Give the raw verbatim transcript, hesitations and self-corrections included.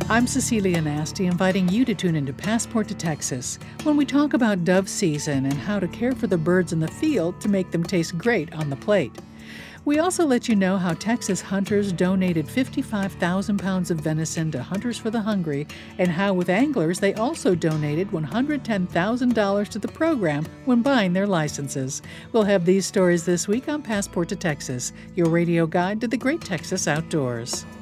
I'm Cecilia Nasty, inviting you to tune into Passport to Texas when we talk about dove season and how to care for the birds in the field to make them taste great on the plate. We also let you know how Texas hunters donated fifty-five thousand pounds of venison to Hunters for the Hungry, and how with anglers they also donated one hundred ten thousand dollars to the program when buying their licenses. We'll have these stories this week on Passport to Texas, your radio guide to the great Texas outdoors.